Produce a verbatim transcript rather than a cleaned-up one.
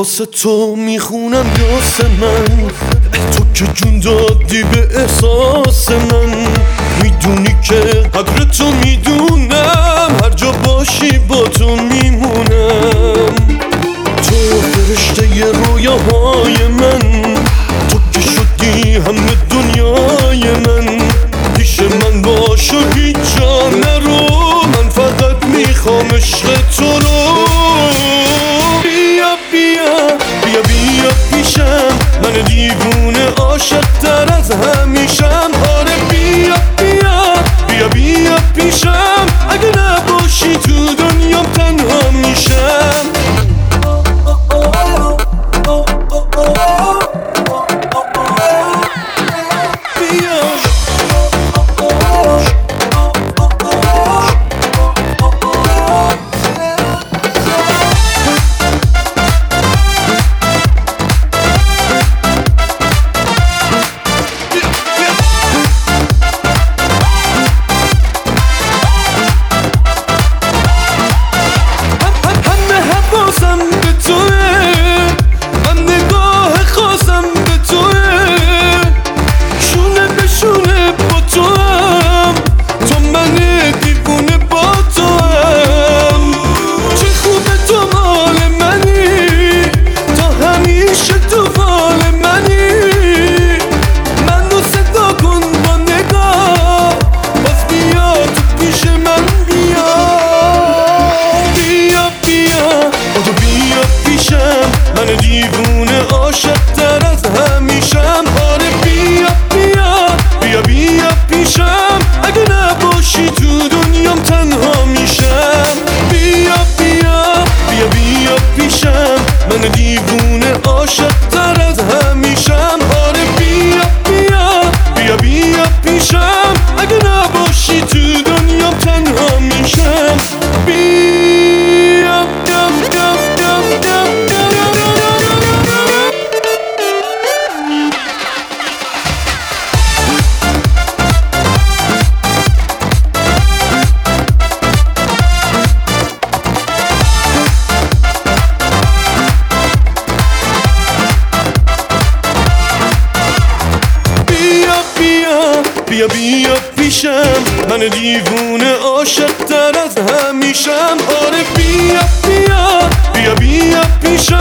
واسه تو میخونم یاس من، تو که جون دادی به احساس من. میدونی که قدر تو میدونم، هر جا باشی با تو میمونم. تو فرشته ی رویاهای من، تو که شدی همه دنیای من. پیش من باش و هیچ جا نرو، من فقط میخوام عشق تو رو. بیا بیا بیا بیا پیشم، من دیوونه عاشق تر از همیشم. آره بیا بیا بیا بیا پیشم، اگه نباشی تو دنیام تنها میشم. من دیوونه عاشق تر از همیشم. آره بیا بیا بیا بیا پیشم، اگه نباشی تو دنیام تنها میشم. بیا بیا بیا بیا پیشم، من دیوونه عاشق تر از همیشم. آره بیا بیا بیا بیا پیشم، اگه نباشی تو دنیام تنها میشم. بیا بیا بیا پیشم، من دیوونه عاشق تر از همیشم. آره بیا بیا بیا بیا پیشم.